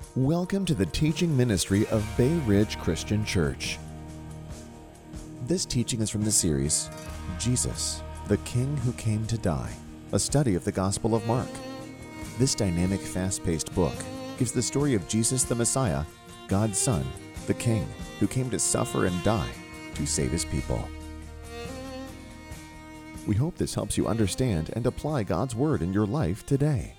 Welcome to the teaching ministry of Bay Ridge Christian Church. This teaching is from the series, Jesus, the King Who Came to Die, a study of the Gospel of Mark. This dynamic, fast-paced book gives the story of Jesus the Messiah, God's Son, the King, who came to suffer and die to save his people. We hope this helps you understand and apply God's Word in your life today.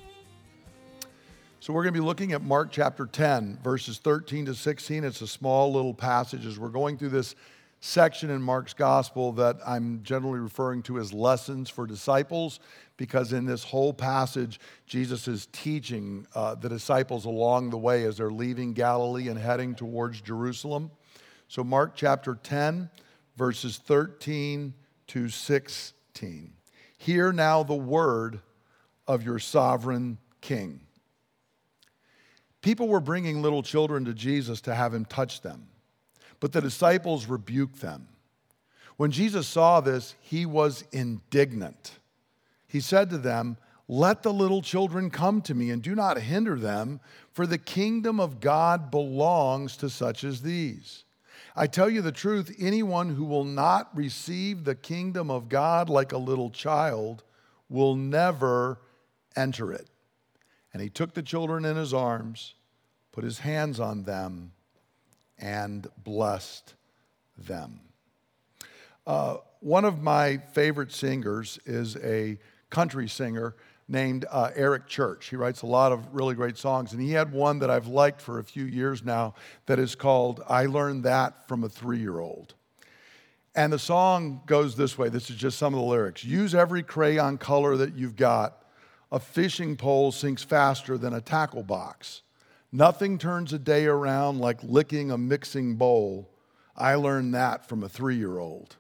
So we're going to be looking at Mark chapter 10, verses 13 to 16. It's a small little passage as we're going through this section in Mark's gospel that I'm generally referring to as lessons for disciples, because in this whole passage, Jesus is teaching the disciples along the way as they're leaving Galilee and heading towards Jerusalem. So Mark chapter 10, verses 13 to 16. Hear now the word of your sovereign King. People were bringing little children to Jesus to have him touch them, but the disciples rebuked them. When Jesus saw this, he was indignant. He said to them, "Let the little children come to me and do not hinder them, for the kingdom of God belongs to such as these. I tell you the truth, anyone who will not receive the kingdom of God like a little child will never enter it." And he took the children in his arms, put his hands on them, and blessed them. One of my favorite singers is a country singer named Eric Church. He writes a lot of really great songs, and he had one that I've liked for a few years now that is called "I Learned That from a 3-Year-Old." And the song goes this way. This is just some of the lyrics. "Use every crayon color that you've got. A fishing pole sinks faster than a tackle box. Nothing turns a day around like licking a mixing bowl. I learned that from a 3-year-old.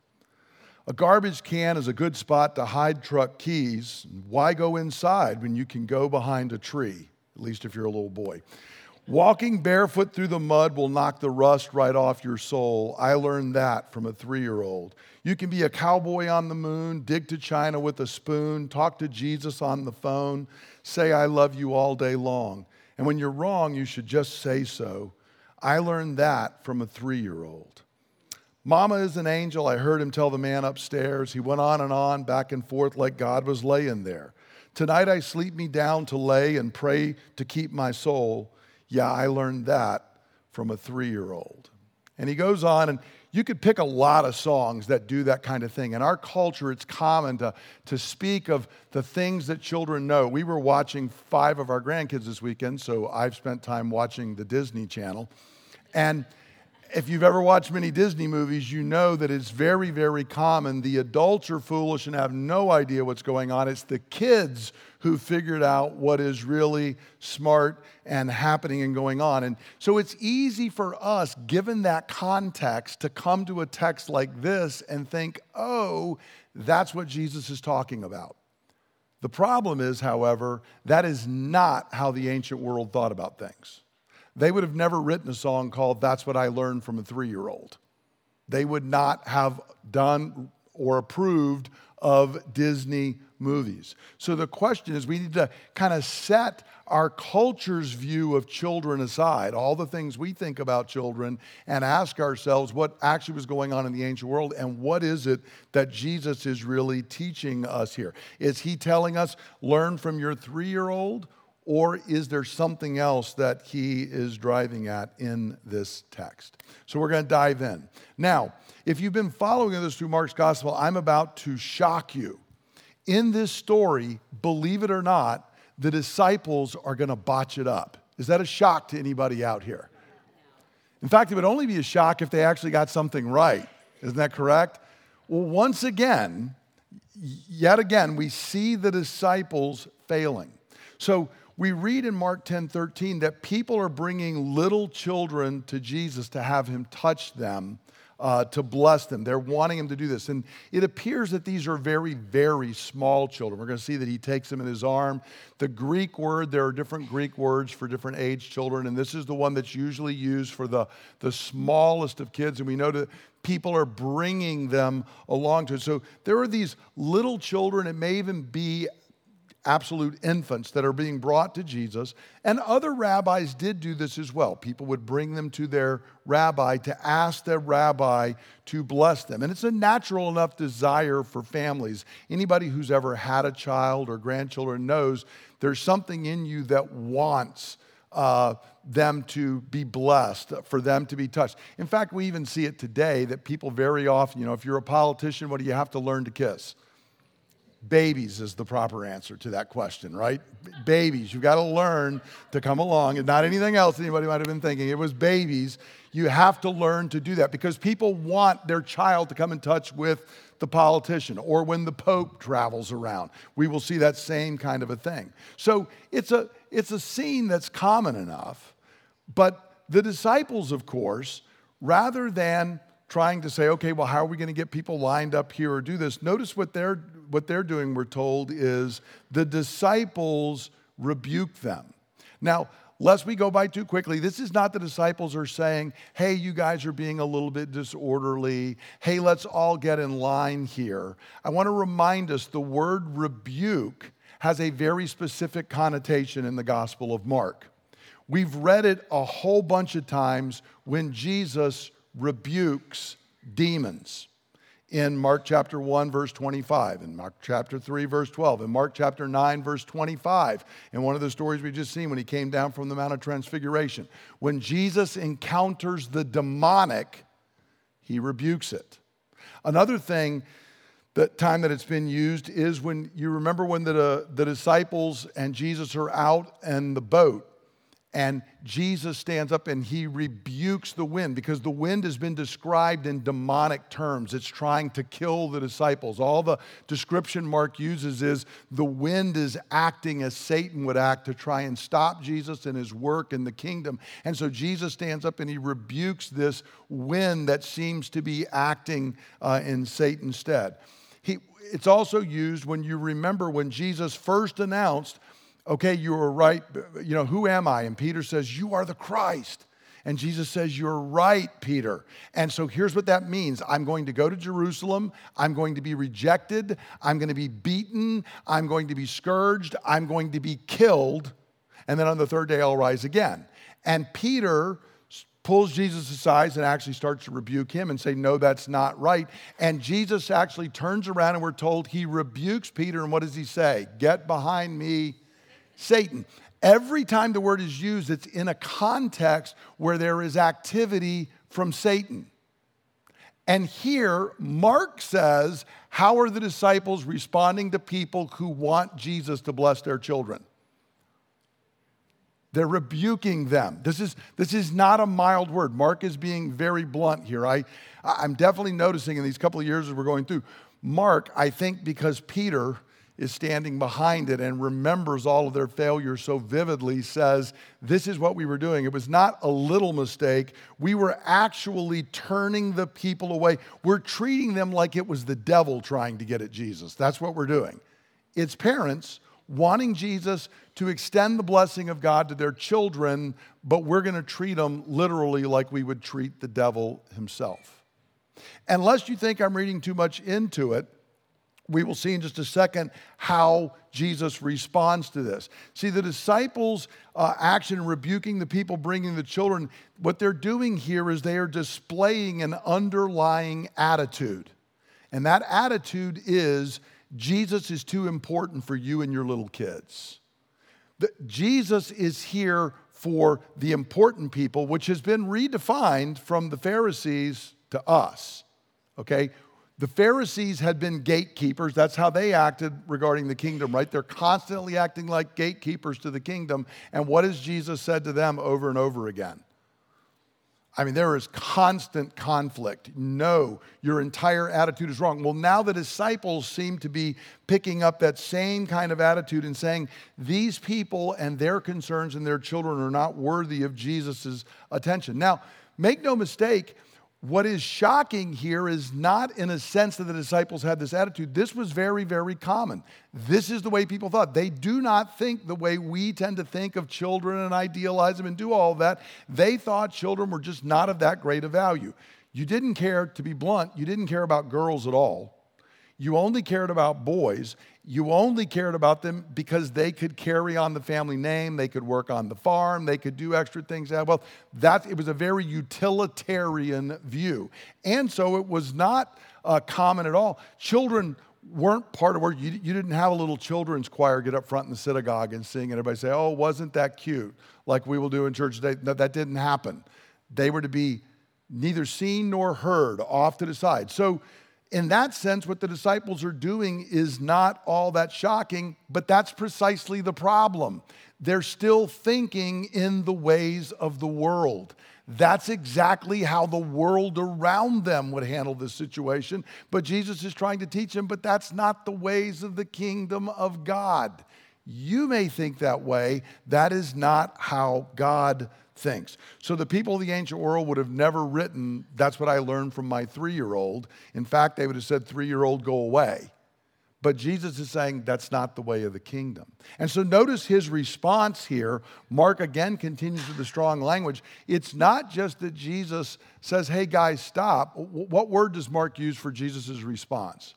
A garbage can is a good spot to hide truck keys. Why go inside when you can go behind a tree? At least if you're a little boy. Walking barefoot through the mud will knock the rust right off your soul. I learned that from a 3-year-old. You can be a cowboy on the moon, dig to China with a spoon, talk to Jesus on the phone, say I love you all day long. And when you're wrong, you should just say so. I learned that from a 3-year-old. Mama is an angel, I heard him tell the man upstairs. He went on, back and forth like God was laying there. Tonight I sleep me down to lay and pray to keep my soul. Yeah, I learned that from a 3-year-old. And he goes on, and you could pick a lot of songs that do that kind of thing. In our culture, it's common to speak of the things that children know. We were watching 5 of our grandkids this weekend, so I've spent time watching the Disney Channel. And if you've ever watched many Disney movies, you know that it's very, very common. The adults are foolish and have no idea what's going on. It's the kids who figured out what is really smart and happening and going on. And so it's easy for us, given that context, to come to a text like this and think, oh, that's what Jesus is talking about. The problem is, however, that is not how the ancient world thought about things. They would have never written a song called "That's What I Learned from a 3-Year-Old." They would not have done or approved of Disney movies. So the question is, we need to kind of set our culture's view of children aside, all the things we think about children, and ask ourselves what actually was going on in the ancient world and what is it that Jesus is really teaching us here. Is he telling us, learn from your 3-year-old? Or is there something else that he is driving at in this text? So we're going to dive in. Now, if you've been following this through Mark's gospel, I'm about to shock you. In this story, believe it or not, the disciples are going to botch it up. Is that a shock to anybody out here? In fact, it would only be a shock if they actually got something right. Isn't that correct? Well, once again, yet again, we see the disciples failing. So we read in Mark 10:13 that people are bringing little children to Jesus to have him touch them, to bless them. They're wanting him to do this. And it appears that these are very, very small children. We're going to see that he takes them in his arm. The Greek word, there are different Greek words for different age children, and this is the one that's usually used for the smallest of kids. And we know that people are bringing them along to it. So there are these little children. It may even be absolute infants that are being brought to Jesus. And other rabbis did do this as well. People would bring them to their rabbi to ask their rabbi to bless them. And it's a natural enough desire for families. Anybody who's ever had a child or grandchildren knows there's something in you that wants them to be blessed, for them to be touched. In fact, we even see it today that people very often, if you're a politician, what do you have to learn to kiss? Babies is the proper answer to that question, right? Babies. You've got to learn to come along, and not anything else anybody might have been thinking. It was babies. You have to learn to do that because people want their child to come in touch with the politician, or when the Pope travels around. We will see that same kind of a thing. So it's a scene that's common enough, but the disciples, of course, rather than trying to say, okay, well, how are we going to get people lined up here or do this? Notice what they're doing, we're told, is the disciples rebuke them. Now, lest we go by too quickly, this is not the disciples are saying, hey, you guys are being a little bit disorderly. Hey, let's all get in line here. I want to remind us the word rebuke has a very specific connotation in the Gospel of Mark. We've read it a whole bunch of times when Jesus rebukes demons. In Mark chapter 1, verse 25, in Mark chapter 3, verse 12, in Mark chapter 9, verse 25, in one of the stories we've just seen when he came down from the Mount of Transfiguration. When Jesus encounters the demonic, he rebukes it. Another thing, the time that it's been used is when you remember when the disciples and Jesus are out in the boat, and Jesus stands up and he rebukes the wind because the wind has been described in demonic terms. It's trying to kill the disciples. All the description Mark uses is the wind is acting as Satan would act to try and stop Jesus in his work in the kingdom. And so Jesus stands up and he rebukes this wind that seems to be acting in Satan's stead. It's also used when you remember when Jesus first announced, okay, you were right, who am I? And Peter says, you are the Christ. And Jesus says, you're right, Peter. And so here's what that means. I'm going to go to Jerusalem. I'm going to be rejected. I'm going to be beaten. I'm going to be scourged. I'm going to be killed. And then on the third day, I'll rise again. And Peter pulls Jesus aside and actually starts to rebuke him and say, no, that's not right. And Jesus actually turns around and we're told he rebukes Peter. And what does he say? Get behind me, Satan. Every time the word is used, it's in a context where there is activity from Satan. And here, Mark says, how are the disciples responding to people who want Jesus to bless their children? They're rebuking them. This is not a mild word. Mark is being very blunt here. I'm definitely noticing in these couple of years as we're going through, Mark, I think because Peter is standing behind it and remembers all of their failures so vividly, says, this is what we were doing. It was not a little mistake. We were actually turning the people away. We're treating them like it was the devil trying to get at Jesus. That's what we're doing. It's parents wanting Jesus to extend the blessing of God to their children, but we're going to treat them literally like we would treat the devil himself. Unless you think I'm reading too much into it, we will see in just a second how Jesus responds to this. See, the disciples' action in rebuking the people bringing the children, what they're doing here is they are displaying an underlying attitude. And that attitude is, Jesus is too important for you and your little kids. Jesus is here for the important people, which has been redefined from the Pharisees to us, okay? The Pharisees had been gatekeepers. That's how they acted regarding the kingdom, right? They're constantly acting like gatekeepers to the kingdom. And what has Jesus said to them over and over again? I mean, there is constant conflict. No, your entire attitude is wrong. Well, now the disciples seem to be picking up that same kind of attitude and saying, these people and their concerns and their children are not worthy of Jesus' attention. Now, make no mistake, what is shocking here is not in a sense that the disciples had this attitude. This was very, very common. This is the way people thought. They do not think the way we tend to think of children and idealize them and do all of that. They thought children were just not of that great a value. You didn't care, to be blunt, you didn't care about girls at all. You only cared about boys. You only cared about them because they could carry on the family name, they could work on the farm, they could do extra things. Well, it was a very utilitarian view. And so it was not common at all. Children weren't part of work. You didn't have a little children's choir get up front in the synagogue and sing, and everybody say, oh, wasn't that cute, like we will do in church today. No, that didn't happen. They were to be neither seen nor heard, off to the side. So in that sense, what the disciples are doing is not all that shocking, but that's precisely the problem. They're still thinking in the ways of the world. That's exactly how the world around them would handle this situation. But Jesus is trying to teach them, but that's not the ways of the kingdom of God. You may think that way. That is not how God thinks. So the people of the ancient world would have never written, that's what I learned from my 3-year-old. In fact, they would have said, 3-year-old, go away. But Jesus is saying that's not the way of the kingdom. And so notice his response here. Mark again continues with the strong language. It's not just that Jesus says, hey guys, stop. What word does Mark use for Jesus' response?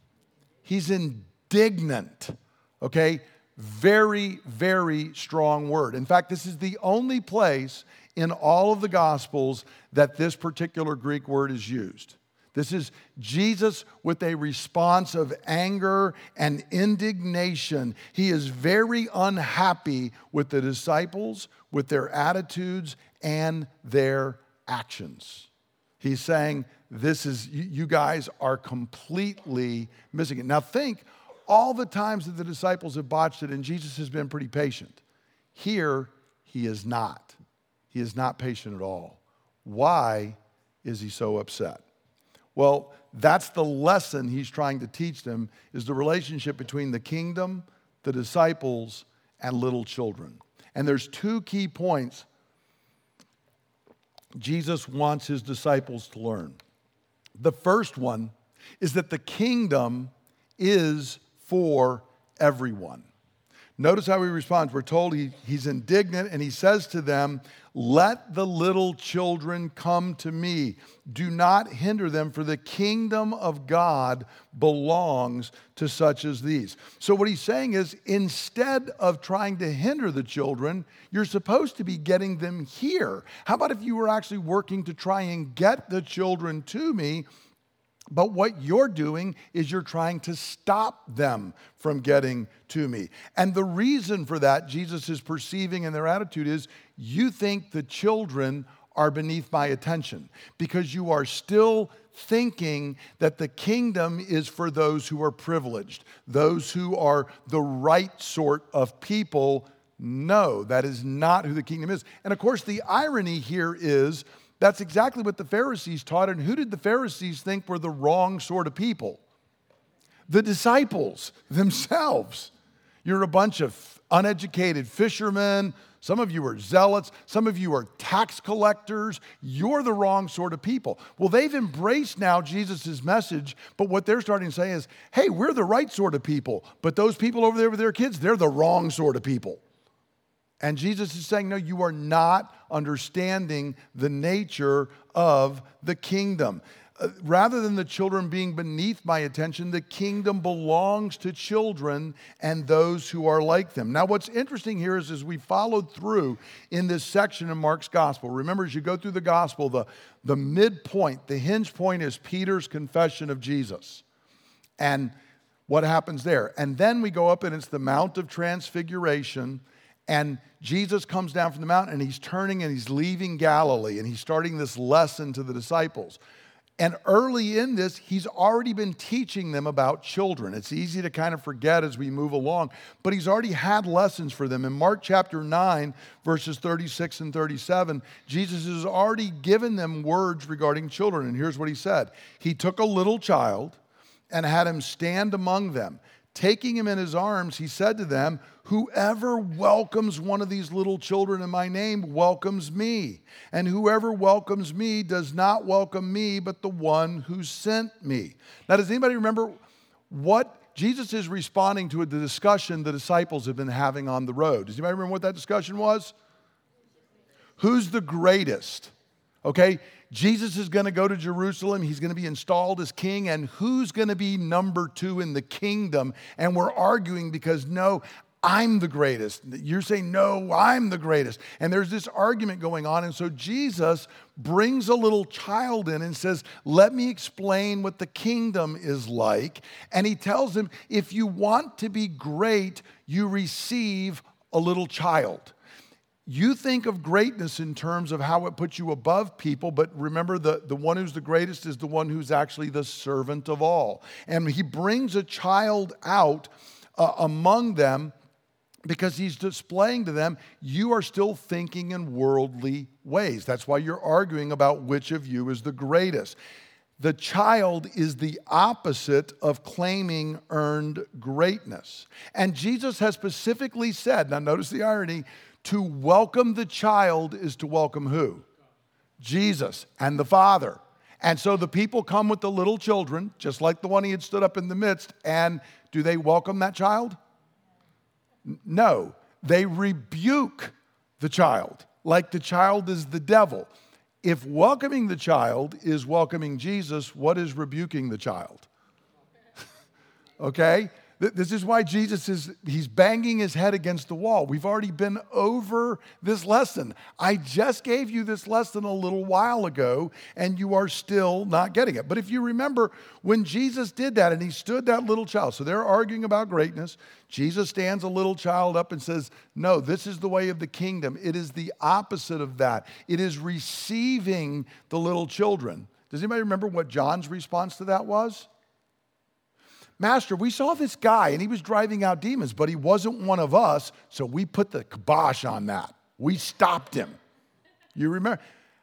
He's indignant, okay? Very, very strong word. In fact, this is the only place in all of the Gospels that this particular Greek word is used. This is Jesus with a response of anger and indignation. He is very unhappy with the disciples, with their attitudes and their actions. He's saying, you guys are completely missing it. Now think, all the times that the disciples have botched it, and Jesus has been pretty patient. Here, he is not. He is not patient at all. Why is he so upset? Well, that's the lesson he's trying to teach them, is the relationship between the kingdom, the disciples, and little children. And there's 2 key points Jesus wants his disciples to learn. The first one is that the kingdom is for everyone. Notice how he responds. We're told he's indignant, and he says to them, let the little children come to me. Do not hinder them, for the kingdom of God belongs to such as these. So what he's saying is, instead of trying to hinder the children, you're supposed to be getting them here. How about if you were actually working to try and get the children to me? But what you're doing is you're trying to stop them from getting to me. And the reason for that, Jesus is perceiving in their attitude, is you think the children are beneath my attention because you are still thinking that the kingdom is for those who are privileged, those who are the right sort of people. No, that is not who the kingdom is. And of course, the irony here is that's exactly what the Pharisees taught. And who did the Pharisees think were the wrong sort of people? The disciples themselves. You're a bunch of uneducated fishermen. Some of you are zealots. Some of you are tax collectors. You're the wrong sort of people. Well, they've embraced now Jesus' message, but what they're starting to say is, hey, we're the right sort of people, but those people over there with their kids, they're the wrong sort of people. And Jesus is saying, no, you are not understanding the nature of the kingdom. Rather than the children being beneath my attention, the kingdom belongs to children and those who are like them. Now, what's interesting here is as we followed through in this section in Mark's gospel, remember as you go through the gospel, the midpoint, the hinge point is Peter's confession of Jesus. And what happens there? And then we go up and it's the Mount of Transfiguration. And Jesus comes down from the mountain and he's turning and he's leaving Galilee and he's starting this lesson to the disciples. And early in this, he's already been teaching them about children. It's easy to kind of forget as we move along, but he's already had lessons for them. In Mark chapter 9, verses 36 and 37, Jesus has already given them words regarding children. And here's what he said. He took a little child and had him stand among them. Taking him in his arms, he said to them, whoever welcomes one of these little children in my name welcomes me. And whoever welcomes me does not welcome me, but the one who sent me. Now, does anybody remember what Jesus is responding to the discussion the disciples have been having on the road? Does anybody remember what that discussion was? Who's the greatest? Okay, Jesus is going to go to Jerusalem. He's going to be installed as king. And who's going to be number 2 in the kingdom? And we're arguing because, no, I'm the greatest. You're saying, no, I'm the greatest. And there's this argument going on. And so Jesus brings a little child in and says, let me explain what the kingdom is like. And he tells him, if you want to be great, you receive a little child. You think of greatness in terms of how it puts you above people, but remember the one who's the greatest is the one who's actually the servant of all. And he brings a child out among them, because he's displaying to them, you are still thinking in worldly ways. That's why you're arguing about which of you is the greatest. The child is the opposite of claiming earned greatness. And Jesus has specifically said, now notice the irony, to welcome the child is to welcome who? Jesus and the Father. And so the people come with the little children, just like the one he had stood up in the midst, and do they welcome that child? No, they rebuke the child, like the child is the devil. If welcoming the child is welcoming Jesus, what is rebuking the child? Okay? This is why he's banging his head against the wall. We've already been over this lesson. I just gave you this lesson a little while ago, and you are still not getting it. But if you remember, when Jesus did that, and he stood that little child, so they're arguing about greatness, Jesus stands a little child up and says, no, this is the way of the kingdom. It is the opposite of that. It is receiving the little children. Does anybody remember what John's response to that was? Master, we saw this guy and he was driving out demons, but he wasn't one of us, so we put the kibosh on that. We stopped him. You remember?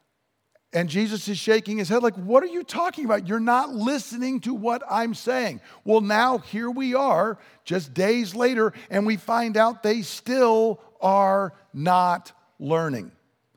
And Jesus is shaking his head like, what are you talking about? You're not listening to what I'm saying. Well, now here we are, just days later, and we find out they still are not learning.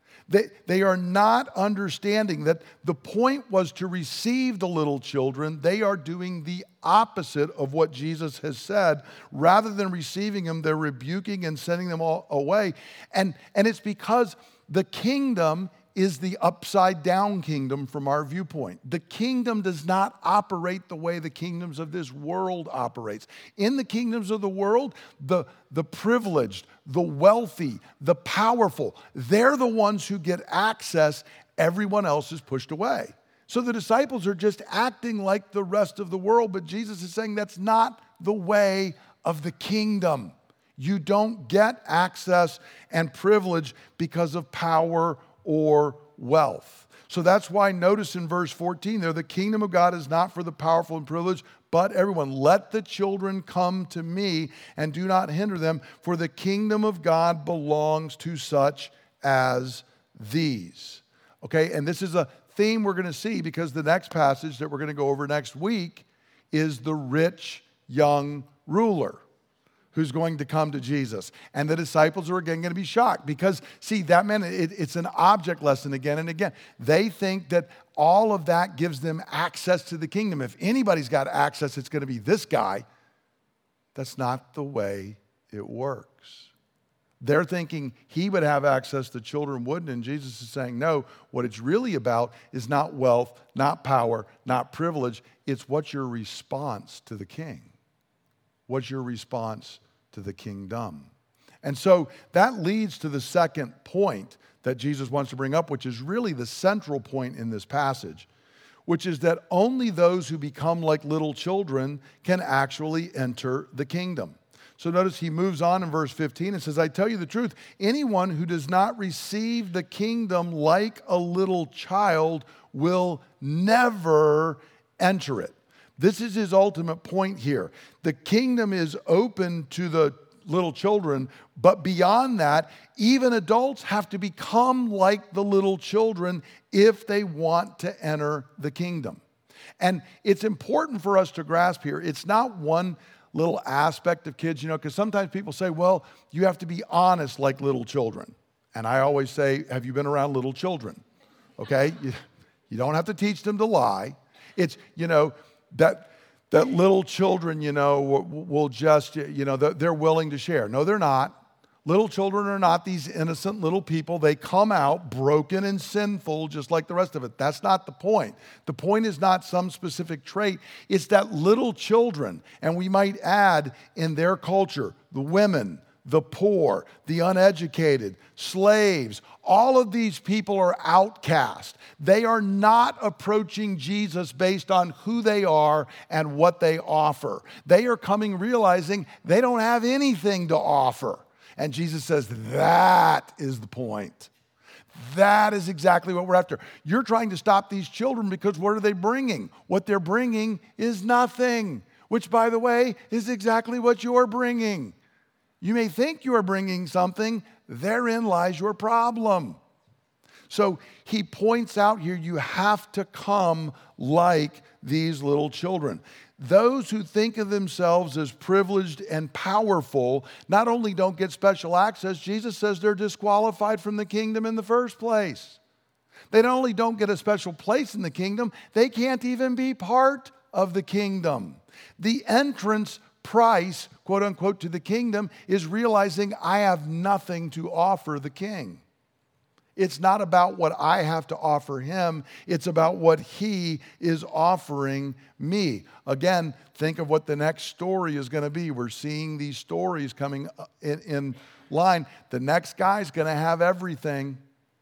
They are not understanding that the point was to receive the little children. They are doing the opposite of what Jesus has said. Rather than receiving them, they're rebuking and sending them all away. And it's because the kingdom is the upside down kingdom from our viewpoint. The kingdom does not operate the way the kingdoms of this world operates. In the kingdoms of the world, the privileged, the wealthy, the powerful, they're the ones who get access. Everyone else is pushed away. So the disciples are just acting like the rest of the world, but Jesus is saying that's not the way of the kingdom. You don't get access and privilege because of power or wealth. So that's why notice in verse 14 there, the kingdom of God is not for the powerful and privileged, but everyone. Let the children come to me and do not hinder them, for the kingdom of God belongs to such as these. Okay, and this is a theme we're going to see because the next passage that we're going to go over next week is the rich young ruler who's going to come to Jesus. And the disciples are again going to be shocked because, see, that meant it's an object lesson again and again. They think that all of that gives them access to the kingdom. If anybody's got access, it's going to be this guy. That's not the way it works. They're thinking he would have access, the children wouldn't, and Jesus is saying, no, what it's really about is not wealth, not power, not privilege. It's what's your response to the king. What's your response to the kingdom? And so that leads to the second point that Jesus wants to bring up, which is really the central point in this passage, which is that only those who become like little children can actually enter the kingdom. So notice he moves on in verse 15 and says, I tell you the truth, anyone who does not receive the kingdom like a little child will never enter it. This is his ultimate point here. The kingdom is open to the little children, but beyond that, even adults have to become like the little children if they want to enter the kingdom. And it's important for us to grasp here, it's not one little aspect of kids, because sometimes people say, well, you have to be honest like little children. And I always say, have you been around little children? Okay? You don't have to teach them to lie. It's, that little children, will just, they're willing to share. No, they're not. Little children are not these innocent little people. They come out broken and sinful just like the rest of it. That's not the point. The point is not some specific trait. It's that little children, and we might add in their culture, the women, the poor, the uneducated, slaves, all of these people are outcast. They are not approaching Jesus based on who they are and what they offer. They are coming realizing they don't have anything to offer. And Jesus says, that is the point. That is exactly what we're after. You're trying to stop these children because what are they bringing? What they're bringing is nothing, which, by the way, is exactly what you're bringing. You may think you are bringing something. Therein lies your problem. So he points out here, you have to come like these little children. Those who think of themselves as privileged and powerful not only don't get special access, Jesus says they're disqualified from the kingdom in the first place. They not only don't get a special place in the kingdom, they can't even be part of the kingdom. The entrance price, quote unquote, to the kingdom is realizing I have nothing to offer the king. It's not about what I have to offer him. It's about what he is offering me. Again, think of what the next story is going to be. We're seeing these stories coming in line. The next guy's going to have everything,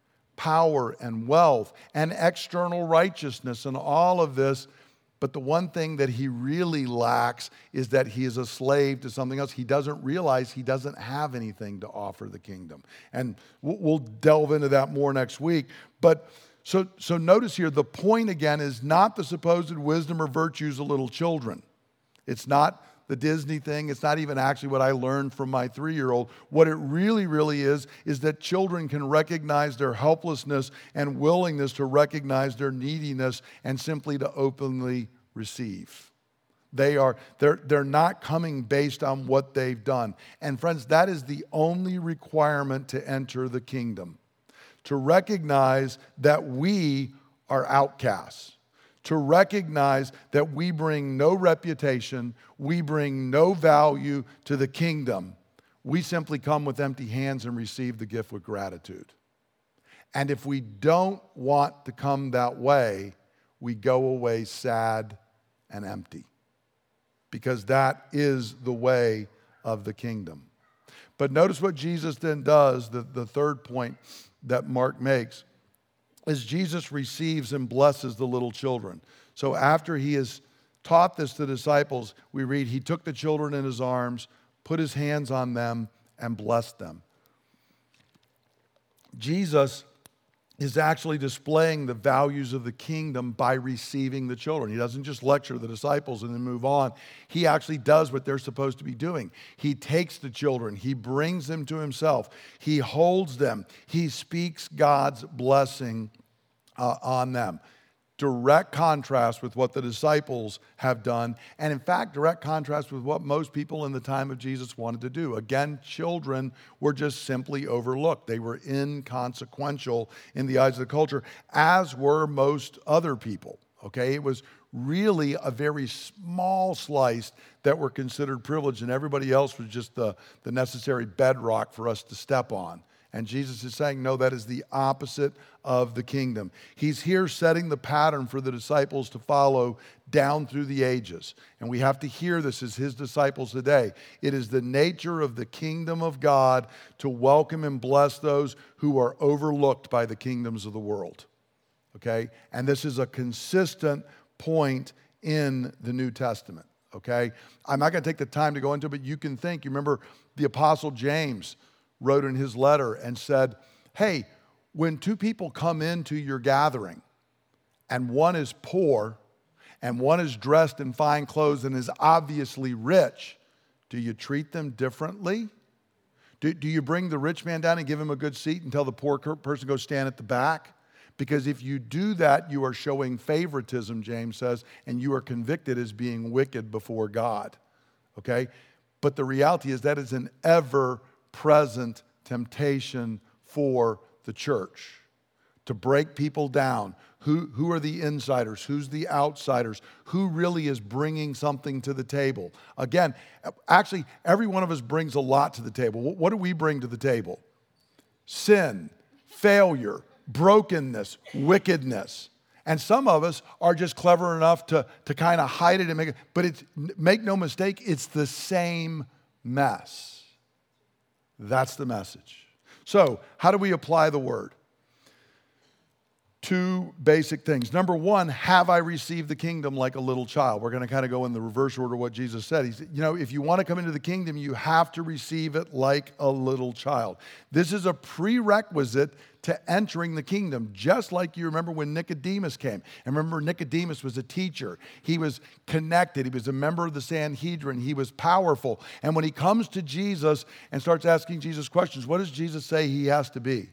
power and wealth and external righteousness and all of this. But the one thing that he really lacks is that he is a slave to something else. He doesn't realize he doesn't have anything to offer the kingdom. And we'll delve into that more next week. But so notice here, the point again is not the supposed wisdom or virtues of little children. It's not the Disney thing. It's not even actually what I learned from my 3-year-old. What it really is that children can recognize their helplessness and willingness to recognize their neediness and simply to openly receive. They're not coming based on what they've done. And friends, that is the only requirement to enter the kingdom. To recognize that we are outcasts. To recognize that we bring no reputation, we bring no value to the kingdom. We simply come with empty hands and receive the gift with gratitude. And if we don't want to come that way, we go away sad and empty. Because that is the way of the kingdom. But notice what Jesus then does, the third point that Mark makes. As Jesus receives and blesses the little children. So after he has taught this to the disciples, we read, he took the children in his arms, put his hands on them, and blessed them. Jesus is actually displaying the values of the kingdom by receiving the children. He doesn't just lecture the disciples and then move on. He actually does what they're supposed to be doing. He takes the children. He brings them to himself. He holds them. He speaks God's blessing on them. Direct contrast with what the disciples have done, and in fact, direct contrast with what most people in the time of Jesus wanted to do. Again, children were just simply overlooked. They were inconsequential in the eyes of the culture, as were most other people. Okay, it was really a very small slice that were considered privileged, and everybody else was just the necessary bedrock for us to step on. And Jesus is saying, no, that is the opposite of the kingdom. He's here setting the pattern for the disciples to follow down through the ages. And we have to hear this as his disciples today. It is the nature of the kingdom of God to welcome and bless those who are overlooked by the kingdoms of the world. Okay? And this is a consistent point in the New Testament. Okay? I'm not going to take the time to go into it, but you can think. You remember the Apostle James wrote in his letter and said, hey, when two people come into your gathering and one is poor and one is dressed in fine clothes and is obviously rich, do you treat them differently? Do you bring the rich man down and give him a good seat and tell the poor person go stand at the back? Because if you do that, you are showing favoritism, James says, and you are convicted as being wicked before God. Okay? But the reality is that is an ever-present temptation for the church to break people down. Who are the insiders? Who's the outsiders? Who really is bringing something to the table? Again, actually, every one of us brings a lot to the table. What do we bring to the table? Sin, failure, brokenness, wickedness. And some of us are just clever enough to kind of hide it and make it, but make no mistake, it's the same mess. That's the message. So, how do we apply the word? Two basic things. Number one, have I received the kingdom like a little child? We're going to kind of go in the reverse order of what Jesus said. He said, if you want to come into the kingdom, you have to receive it like a little child. This is a prerequisite to entering the kingdom, just like you remember when Nicodemus came. And remember, Nicodemus was a teacher. He was connected. He was a member of the Sanhedrin. He was powerful. And when he comes to Jesus and starts asking Jesus questions, what does Jesus say he has to be?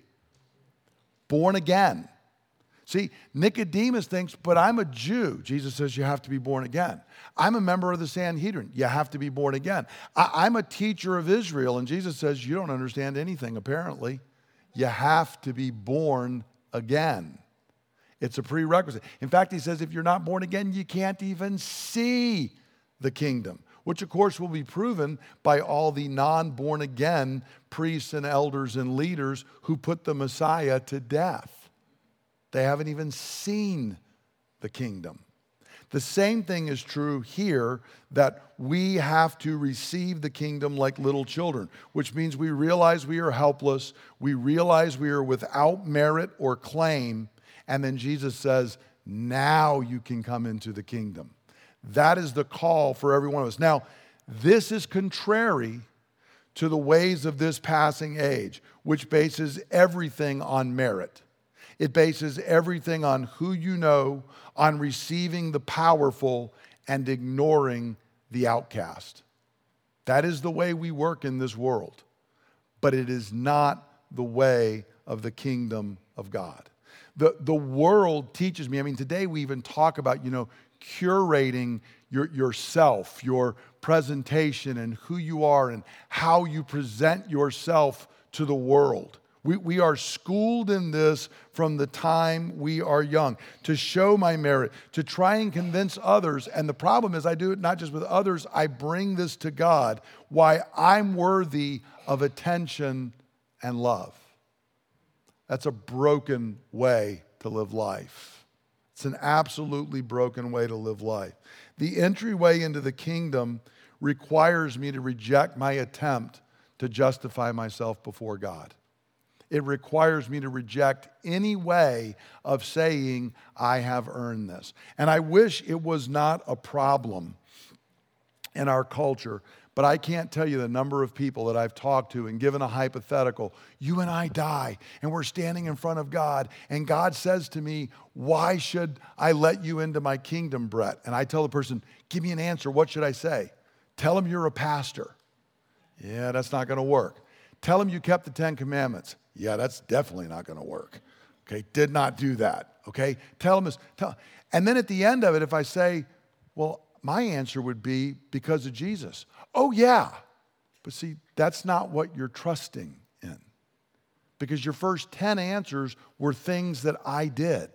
Born again. See, Nicodemus thinks, but I'm a Jew. Jesus says you have to be born again. I'm a member of the Sanhedrin. You have to be born again. I'm a teacher of Israel. And Jesus says, you don't understand anything, apparently. You have to be born again. It's a prerequisite. In fact, he says, if you're not born again, you can't even see the kingdom, which of course will be proven by all the non-born again priests and elders and leaders who put the Messiah to death. They haven't even seen the kingdom. The same thing is true here, that we have to receive the kingdom like little children, which means we realize we are helpless, we realize we are without merit or claim, and then Jesus says, now you can come into the kingdom. That is the call for every one of us. Now, this is contrary to the ways of this passing age, which bases everything on merit. It bases everything on who you know, on receiving the powerful and ignoring the outcast. That is the way we work in this world. But it is not the way of the kingdom of God. The world teaches me, today we even talk about, curating yourself, your presentation and who you are and how you present yourself to the world. We are schooled in this from the time we are young, to show my merit, to try and convince others. And the problem is I do it not just with others, I bring this to God, why I'm worthy of attention and love. That's a broken way to live life. It's an absolutely broken way to live life. The entryway into the kingdom requires me to reject my attempt to justify myself before God. It requires me to reject any way of saying, I have earned this. And I wish it was not a problem in our culture, but I can't tell you the number of people that I've talked to and given a hypothetical. You and I die, and we're standing in front of God, and God says to me, why should I let you into my kingdom, Brett? And I tell the person, give me an answer. What should I say? Tell him you're a pastor. Yeah, that's not going to work. Tell him you kept the 10 Commandments. Yeah, that's definitely not going to work. Okay, did not do that. Okay, tell him this. And then at the end of it, if I say, well, my answer would be because of Jesus. Oh, yeah. But see, that's not what you're trusting in. Because your first 10 answers were things that I did.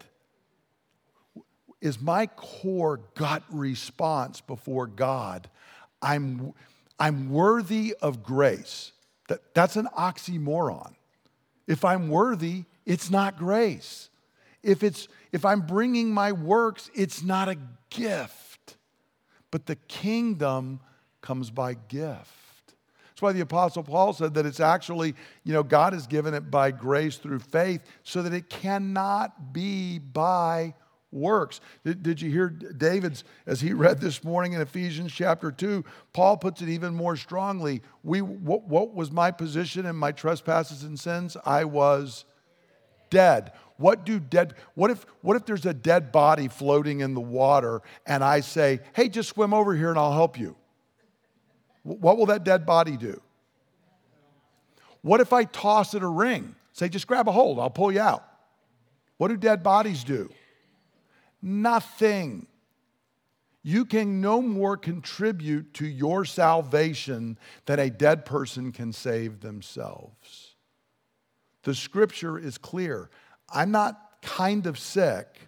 Is my core gut response before God, I'm worthy of grace. That's an oxymoron. If I'm worthy, it's not grace. If I'm bringing my works, it's not a gift. But the kingdom comes by gift. That's why the Apostle Paul said that it's actually, God has given it by grace through faith so that it cannot be by works. Did you hear David's, as he read this morning in Ephesians chapter 2, Paul puts it even more strongly. What was my position in my trespasses and sins? I was dead. What if there's a dead body floating in the water and I say, hey, just swim over here and I'll help you? What will that dead body do? What if I toss it a ring? Say, just grab a hold, I'll pull you out. What do dead bodies do? Nothing. You can no more contribute to your salvation than a dead person can save themselves. The scripture is clear. I'm not kind of sick.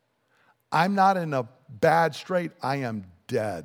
I'm not in a bad strait. I am dead.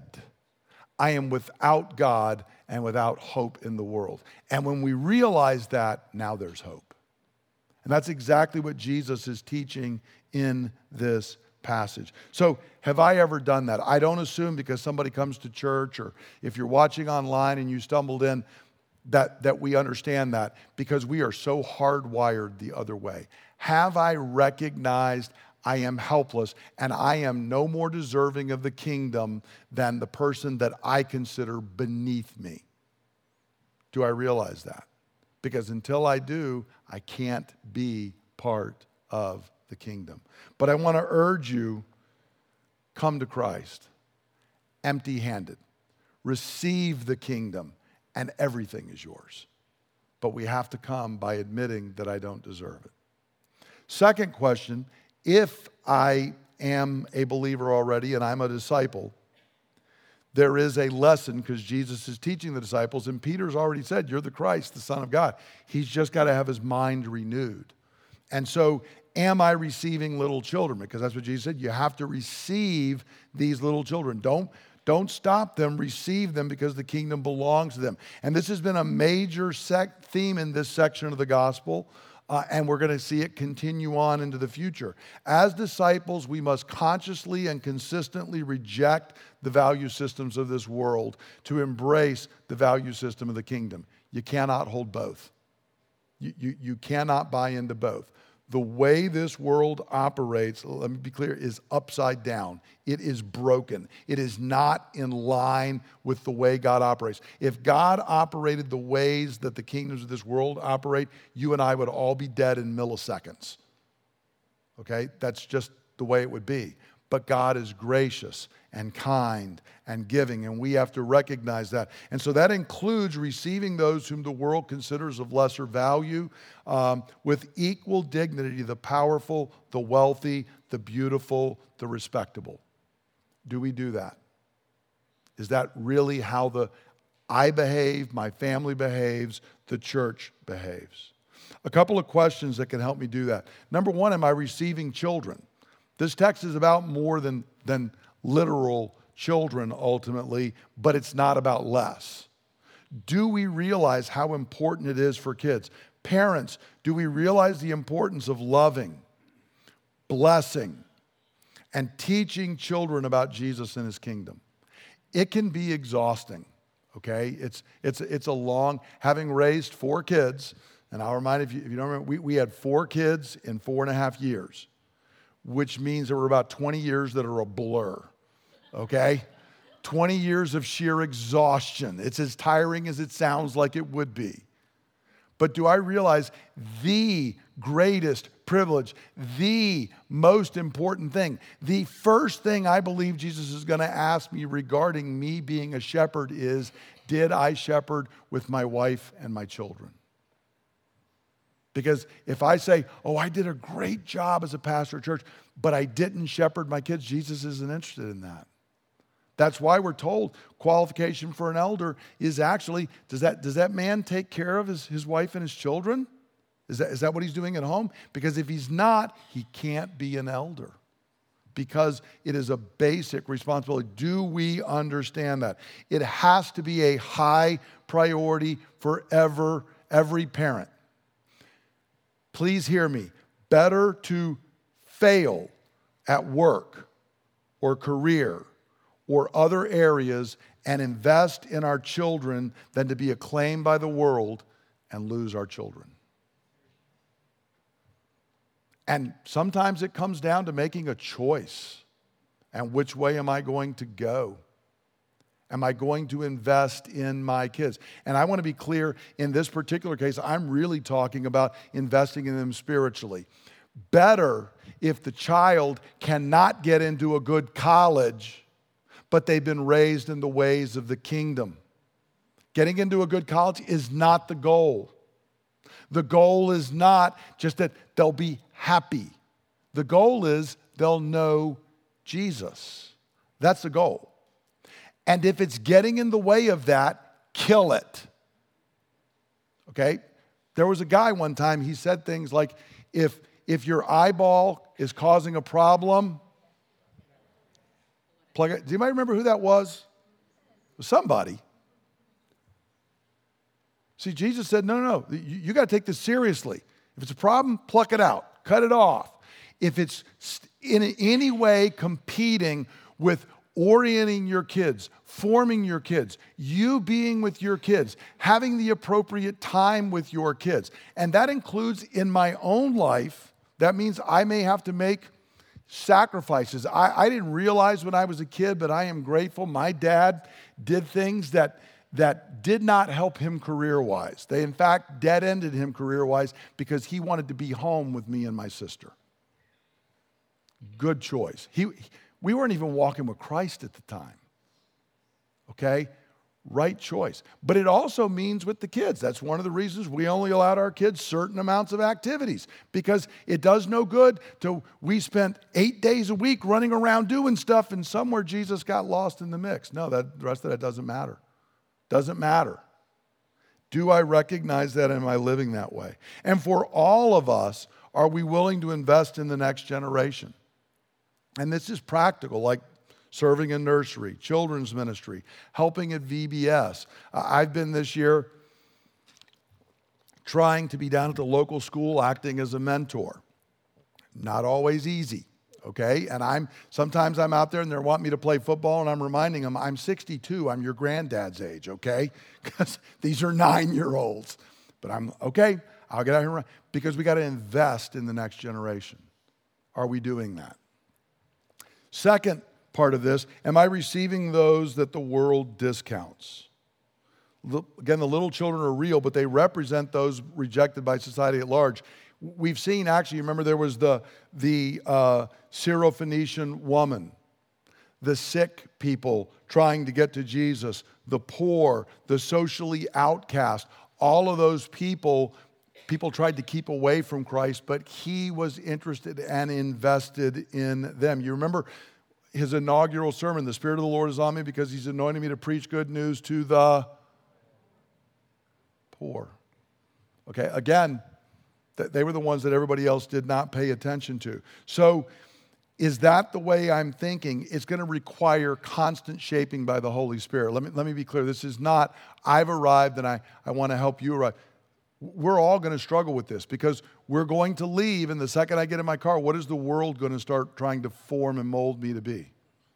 I am without God and without hope in the world. And when we realize that, now there's hope. And that's exactly what Jesus is teaching in this passage. So have I ever done that? I don't assume because somebody comes to church, or if you're watching online and you stumbled in, that we understand that, because we are so hardwired the other way. Have I recognized I am helpless and I am no more deserving of the kingdom than the person that I consider beneath me? Do I realize that? Because until I do, I can't be part of the kingdom. But I want to urge you, come to Christ empty-handed. Receive the kingdom and everything is yours. But we have to come by admitting that I don't deserve it. Second question, if I am a believer already and I'm a disciple, there is a lesson, because Jesus is teaching the disciples, and Peter's already said, you're the Christ, the Son of God. He's just got to have his mind renewed. And so, am I receiving little children? Because that's what Jesus said. You have to receive these little children. Don't stop them. Receive them, because the kingdom belongs to them. And this has been a major theme in this section of the gospel. And we're going to see it continue on into the future. As disciples, we must consciously and consistently reject the value systems of this world to embrace the value system of the kingdom. You cannot hold both. You cannot buy into both. The way this world operates, let me be clear, is upside down. It is broken. It is not in line with the way God operates. If God operated the ways that the kingdoms of this world operate, you and I would all be dead in milliseconds. Okay? That's just the way it would be. But God is gracious and kind and giving, and we have to recognize that. And so that includes receiving those whom the world considers of lesser value with equal dignity, the powerful, the wealthy, the beautiful, the respectable. Do we do that? Is that really how I behave, my family behaves, the church behaves? A couple of questions that can help me do that. Number one, am I receiving children? This text is about more than literal children ultimately, but it's not about less. Do we realize how important it is for kids? Parents, do we realize the importance of loving, blessing, and teaching children about Jesus and his kingdom? It can be exhausting, okay? It's a long, having raised 4 kids, and I'll remind if you don't remember, we had 4 kids in 4.5 years, which means there were about 20 years that are a blur, okay? 20 years of sheer exhaustion. It's as tiring as it sounds like it would be. But do I realize the greatest privilege, the most important thing, the first thing I believe Jesus is going to ask me regarding me being a shepherd is, did I shepherd with my wife and my children? Because if I say, oh, I did a great job as a pastor at church, but I didn't shepherd my kids, Jesus isn't interested in that. That's why we're told qualification for an elder is actually, does that man take care of his wife and his children? Is that what he's doing at home? Because if he's not, he can't be an elder. Because it is a basic responsibility. Do we understand that? It has to be a high priority for every parent. Please hear me. Better to fail at work or career or other areas and invest in our children than to be acclaimed by the world and lose our children. And sometimes it comes down to making a choice. And which way am I going to go? Am I going to invest in my kids? And I want to be clear, in this particular case, I'm really talking about investing in them spiritually. Better if the child cannot get into a good college, but they've been raised in the ways of the kingdom. Getting into a good college is not the goal. The goal is not just that they'll be happy. The goal is they'll know Jesus. That's the goal. And if it's getting in the way of that, kill it. Okay? There was a guy one time, he said things like, if If your eyeball is causing a problem, plug it. Do you remember who that was? It was somebody. See, Jesus said, no. You got to take this seriously. If it's a problem, pluck it out. Cut it off. If it's in any way competing with orienting your kids, forming your kids, you being with your kids, having the appropriate time with your kids. And that includes in my own life. That means I may have to make sacrifices. I didn't realize when I was a kid, but I am grateful. My dad did things that did not help him career-wise. They, in fact, dead-ended him career-wise because he wanted to be home with me and my sister. Good choice. We weren't even walking with Christ at the time. Okay? Right choice. But it also means with the kids. That's one of the reasons we only allowed our kids certain amounts of activities, because it does no good to we spent 8 days a week running around doing stuff and somewhere Jesus got lost in the mix. No, the rest of that doesn't matter. Doesn't matter. Do I recognize that? Am I living that way? And for all of us, are we willing to invest in the next generation? And this is practical, like serving in nursery, children's ministry, helping at VBS. I've been this year trying to be down at the local school acting as a mentor. Not always easy, okay? And sometimes I'm out there and they want me to play football and I'm reminding them, I'm 62, I'm your granddad's age, okay? Because these are 9-year-olds. But I'm, okay, I'll get out here because we got to invest in the next generation. Are we doing that? Second part of this, am I receiving those that the world discounts? Again, the little children are real, but they represent those rejected by society at large. We've seen, actually, remember there was the Syrophoenician woman, the sick people trying to get to Jesus, the poor, the socially outcast, all of those people tried to keep away from Christ, but he was interested and invested in them. You remember his inaugural sermon, the Spirit of the Lord is on me because he's anointed me to preach good news to the poor. Okay, again, they were the ones that everybody else did not pay attention to. So is that the way I'm thinking? It's going to require constant shaping by the Holy Spirit. Let me be clear. This is not, I've arrived and I want to help you arrive. We're all going to struggle with this because we're going to leave, and the second I get in my car, what is the world going to start trying to form and mold me to be?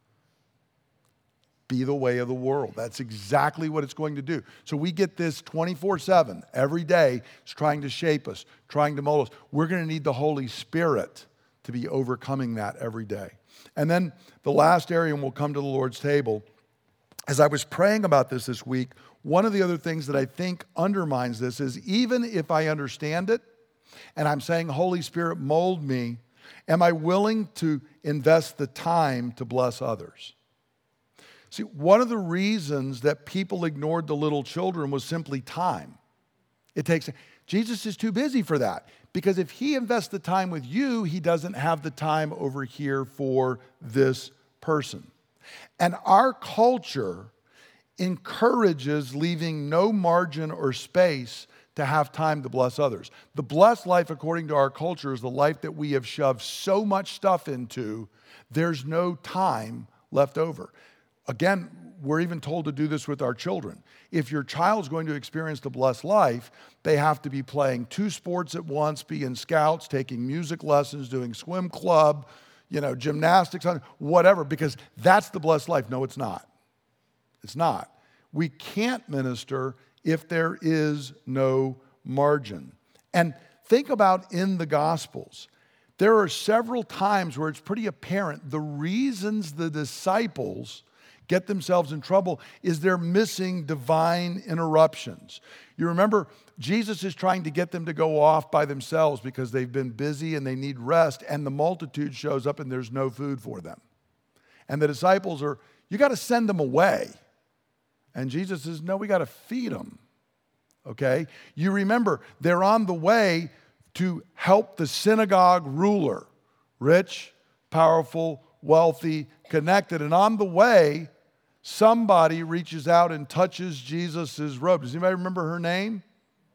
Be the way of the world. That's exactly what it's going to do. So we get this 24/7, every day. It's trying to shape us, trying to mold us. We're going to need the Holy Spirit to be overcoming that every day. And then the last area, and we'll come to the Lord's table. As I was praying about this week, one of the other things that I think undermines this is even if I understand it and I'm saying, Holy Spirit, mold me, am I willing to invest the time to bless others? See, one of the reasons that people ignored the little children was simply time. Jesus is too busy for that, because if he invests the time with you, he doesn't have the time over here for this person. And our culture encourages leaving no margin or space to have time to bless others. The blessed life, according to our culture, is the life that we have shoved so much stuff into, there's no time left over. Again, we're even told to do this with our children. If your child's going to experience the blessed life, they have to be playing 2 sports at once, be in scouts, taking music lessons, doing swim club, gymnastics, whatever, because that's the blessed life. No, it's not. It's not. We can't minister if there is no margin. And think about in the Gospels. There are several times where it's pretty apparent the reasons the disciples get themselves in trouble is they're missing divine interruptions. You remember, Jesus is trying to get them to go off by themselves because they've been busy and they need rest, and the multitude shows up and there's no food for them. And the disciples are, you got to send them away. And Jesus says, no, we got to feed them. Okay? You remember, they're on the way to help the synagogue ruler, rich, powerful, wealthy, connected. And on the way, somebody reaches out and touches Jesus' robe. Does anybody remember her name?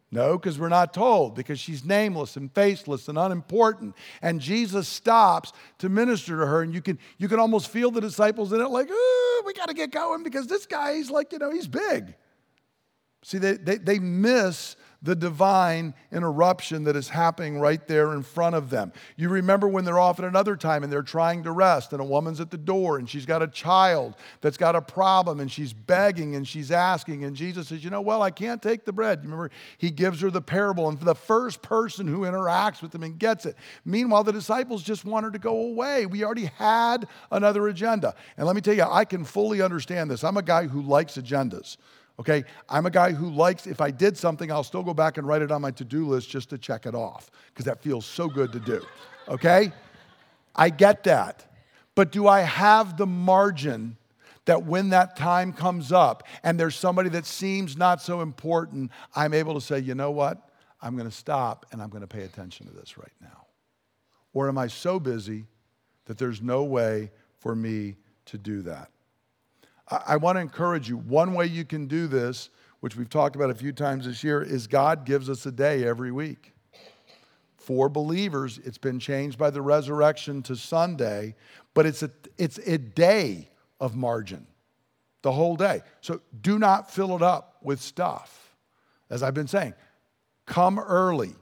No, because we're not told, because she's nameless and faceless and unimportant. And Jesus stops to minister to her, and you can almost feel the disciples in it like, oh, we got to get going because this guy, he's like, he's big. See, they miss the divine interruption that is happening right there in front of them. You remember when they're off at another time and they're trying to rest, and a woman's at the door and she's got a child that's got a problem, and she's begging and she's asking, and Jesus says, well, I can't take the bread. You remember, he gives her the parable, and for the first person who interacts with him and gets it. Meanwhile, the disciples just want her to go away. We already had another agenda. And let me tell you, I can fully understand this. I'm a guy who likes agendas. Okay, I'm a guy who likes, if I did something, I'll still go back and write it on my to-do list just to check it off, because that feels so good to do, okay? I get that. But do I have the margin that when that time comes up and there's somebody that seems not so important, I'm able to say, you know what? I'm going to stop and I'm going to pay attention to this right now. Or am I so busy that there's no way for me to do that? I want to encourage you. One way you can do this, which we've talked about a few times this year, is God gives us a day every week. For believers, it's been changed by the resurrection to Sunday, but it's a day of margin, the whole day. So do not fill it up with stuff. As I've been saying, come early,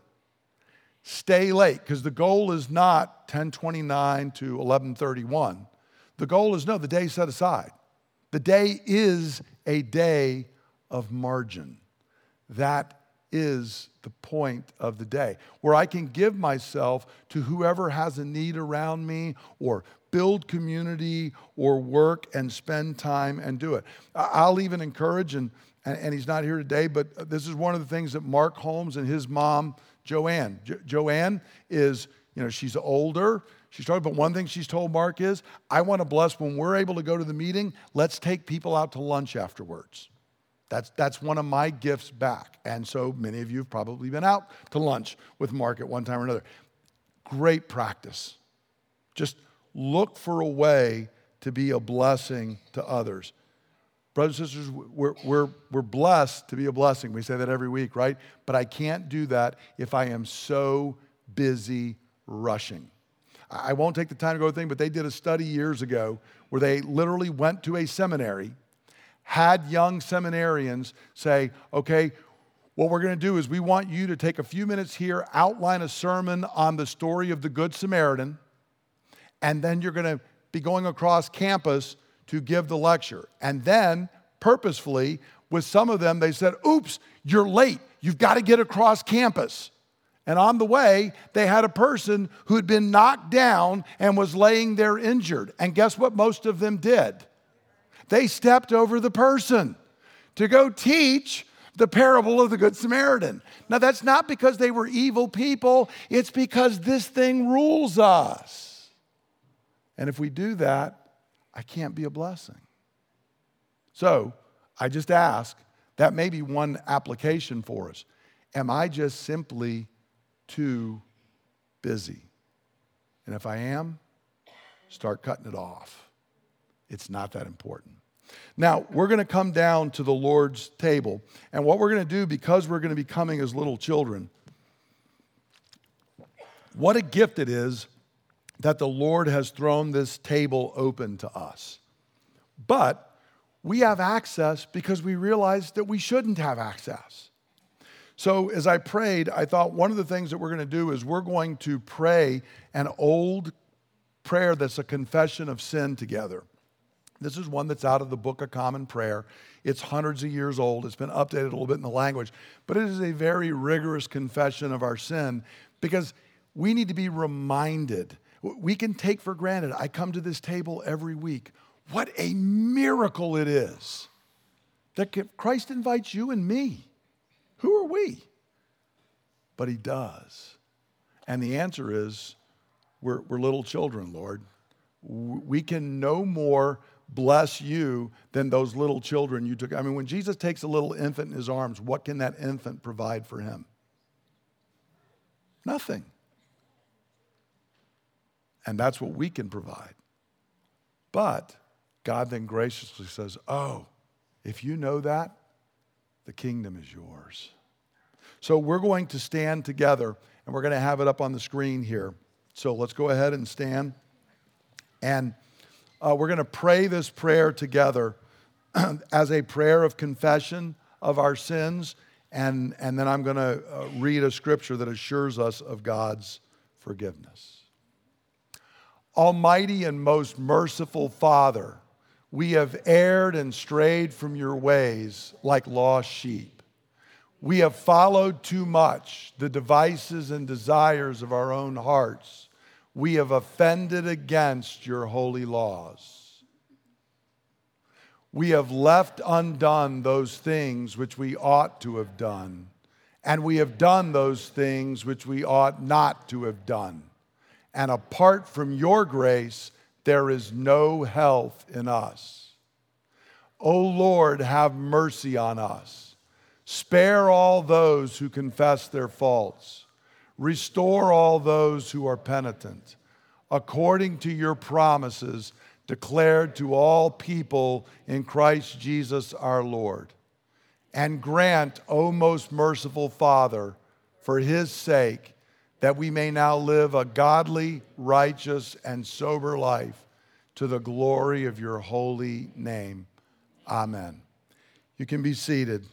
stay late, because the goal is not 10:29 to 11:31. The goal is, no, the day's set aside. The day is a day of margin. That is the point of the day, where I can give myself to whoever has a need around me, or build community, or work and spend time and do it. I'll even encourage, and he's not here today, but this is one of the things that Mark Holmes and his mom, Joanne. Joanne is, she's older. She's talking, but one thing she's told Mark is, I want to bless when we're able to go to the meeting, let's take people out to lunch afterwards. That's one of my gifts back. And so many of you have probably been out to lunch with Mark at one time or another. Great practice. Just look for a way to be a blessing to others. Brothers and sisters, we're blessed to be a blessing. We say that every week, right? But I can't do that if I am so busy rushing. I won't take the time to go to the thing, but they did a study years ago where they literally went to a seminary, had young seminarians say, okay, what we're going to do is we want you to take a few minutes here, outline a sermon on the story of the Good Samaritan, and then you're going to be going across campus to give the lecture. And then, purposefully, with some of them, they said, oops, you're late. You've got to get across campus. And on the way, they had a person who had been knocked down and was laying there injured. And guess what most of them did? They stepped over the person to go teach the parable of the Good Samaritan. Now, that's not because they were evil people. It's because this thing rules us. And if we do that, I can't be a blessing. So I just ask, that may be one application for us. Am I just simply too busy? And if I am, start cutting it off. It's not that important. Now, we're going to come down to the Lord's table. And what we're going to do, because we're going to be coming as little children, what a gift it is that the Lord has thrown this table open to us. But we have access because we realized that we shouldn't have access. So as I prayed, I thought one of the things that we're going to do is we're going to pray an old prayer that's a confession of sin together. This is one that's out of the Book of Common Prayer. It's hundreds of years old. It's been updated a little bit in the language. But it is a very rigorous confession of our sin because we need to be reminded. We can take for granted, I come to this table every week. What a miracle it is that Christ invites you and me. Who are we? But he does. And the answer is, we're little children, Lord. We can no more bless you than those little children you took. I mean, when Jesus takes a little infant in his arms, what can that infant provide for him? Nothing. And that's what we can provide. But God then graciously says, oh, if you know that, the kingdom is yours. So we're going to stand together, and we're going to have it up on the screen here. So let's go ahead and stand. And we're going to pray this prayer together as a prayer of confession of our sins. And then I'm going to read a scripture that assures us of God's forgiveness. Almighty and most merciful Father, we have erred and strayed from your ways like lost sheep. We have followed too much the devices and desires of our own hearts. We have offended against your holy laws. We have left undone those things which we ought to have done, and we have done those things which we ought not to have done. And apart from your grace, there is no health in us. O Lord, have mercy on us. Spare all those who confess their faults. Restore all those who are penitent, according to your promises declared to all people in Christ Jesus our Lord. And grant, O most merciful Father, for his sake, that we may now live a godly, righteous, and sober life to the glory of your holy name. Amen. You can be seated.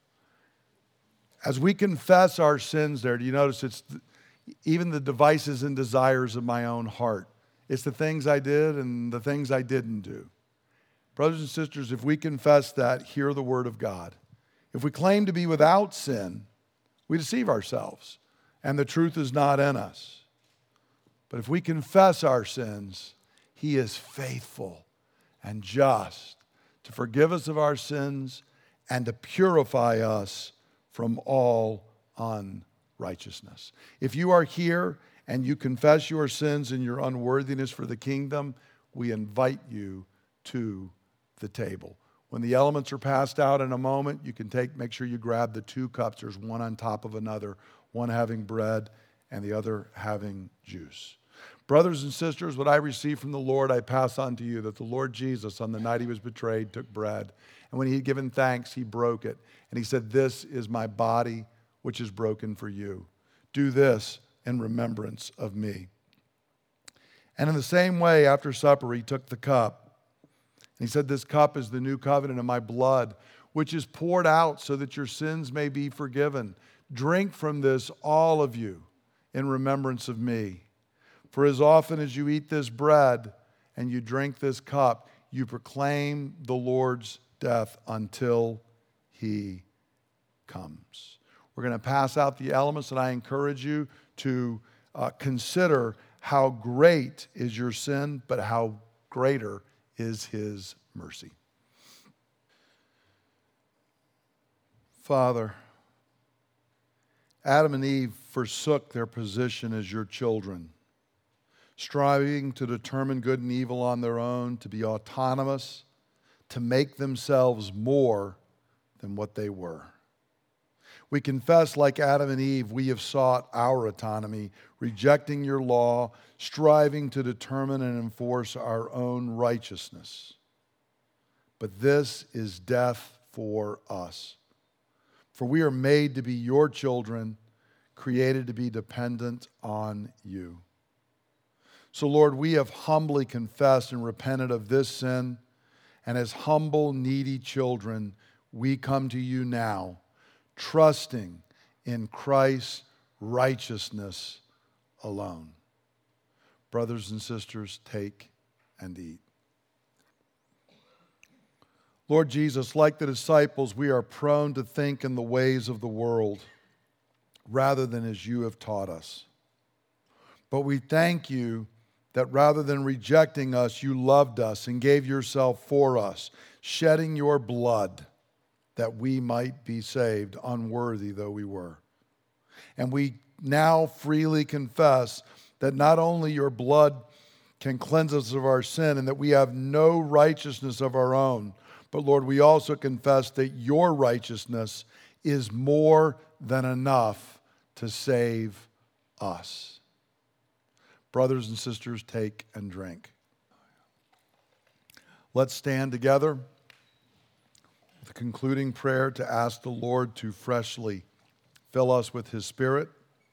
As we confess our sins there, do you notice it's even the devices and desires of my own heart? It's the things I did and the things I didn't do. Brothers and sisters, if we confess that, hear the word of God. If we claim to be without sin, we deceive ourselves, and the truth is not in us. But if we confess our sins, he is faithful and just to forgive us of our sins and to purify us from all unrighteousness. If you are here and you confess your sins and your unworthiness for the kingdom, we invite you to the table. When the elements are passed out in a moment, you can make sure you grab the 2 cups. There's one on top of another, one having bread and the other having juice. Brothers and sisters, what I received from the Lord, I pass on to you, that the Lord Jesus, on the night he was betrayed, took bread. And when he had given thanks, he broke it. And he said, "This is my body, which is broken for you. Do this in remembrance of me." And in the same way, after supper, he took the cup. And he said, "This cup is the new covenant in my blood, which is poured out so that your sins may be forgiven. Drink from this, all of you, in remembrance of me. For as often as you eat this bread and you drink this cup, you proclaim the Lord's death until he comes." We're going to pass out the elements, and I encourage you to consider how great is your sin, but how greater is his mercy. Father, Adam and Eve forsook their position as your children, striving to determine good and evil on their own, to be autonomous, to make themselves more than what they were. We confess, like Adam and Eve, we have sought our autonomy, rejecting your law, striving to determine and enforce our own righteousness. But this is death for us. For we are made to be your children, created to be dependent on you. So, Lord, we have humbly confessed and repented of this sin, and as humble, needy children, we come to you now, trusting in Christ's righteousness alone. Brothers and sisters, take and eat. Lord Jesus, like the disciples, we are prone to think in the ways of the world rather than as you have taught us. But we thank you that rather than rejecting us, you loved us and gave yourself for us, shedding your blood that we might be saved, unworthy though we were. And we now freely confess that not only your blood can cleanse us of our sin and that we have no righteousness of our own, but Lord, we also confess that your righteousness is more than enough to save us. Brothers and sisters, take and drink. Let's stand together with a concluding prayer to ask the Lord to freshly fill us with His Spirit,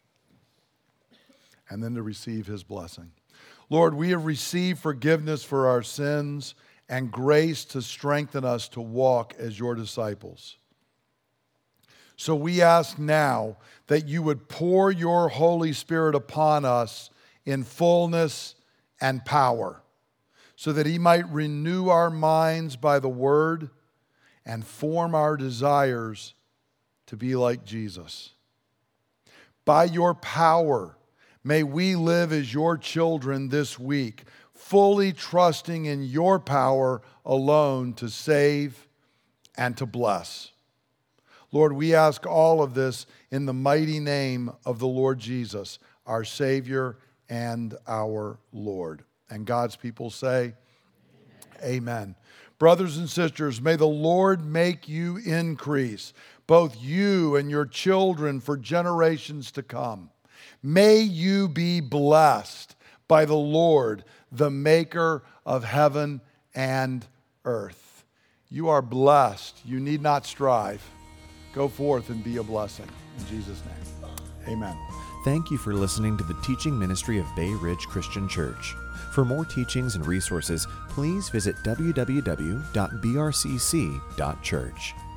and then to receive His blessing. Lord, we have received forgiveness for our sins and grace to strengthen us to walk as your disciples. So we ask now that you would pour your Holy Spirit upon us in fullness and power, so that He might renew our minds by the Word and form our desires to be like Jesus. By your power, may we live as your children this week, fully trusting in your power alone to save and to bless. Lord, we ask all of this in the mighty name of the Lord Jesus, our Savior and our Lord. And God's people say, Amen. Brothers and sisters, may the Lord make you increase, both you and your children for generations to come. May you be blessed by the Lord, the maker of heaven and earth. You are blessed. You need not strive. Go forth and be a blessing. In Jesus' name, amen. Thank you for listening to the teaching ministry of Bay Ridge Christian Church. For more teachings and resources, please visit www.brcc.church.